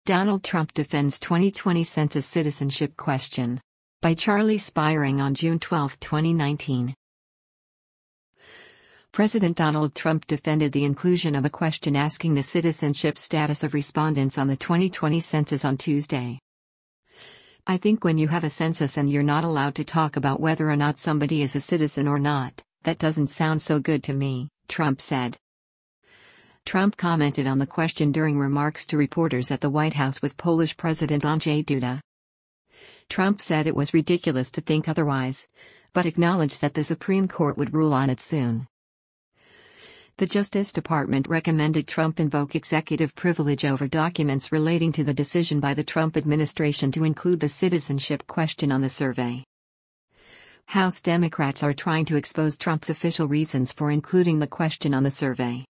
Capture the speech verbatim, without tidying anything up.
Donald Trump defends twenty twenty census citizenship question. By Charlie Spiering on June twelfth, twenty nineteen. President Donald Trump defended the inclusion of a question asking the citizenship status of respondents on the twenty twenty census on Tuesday. "I think when you have a census and you're not allowed to talk about whether or not somebody is a citizen or not, that doesn't sound so good to me," Trump said. Trump commented on the question during remarks to reporters at the White House with Polish President Andrzej Duda. Trump said it was ridiculous to think otherwise, but acknowledged that the Supreme Court would rule on it soon. The Justice Department recommended Trump invoke executive privilege over documents relating to the decision by the Trump administration to include the citizenship question on the survey. House Democrats are trying to expose Trump's official reasons for including the question on the survey.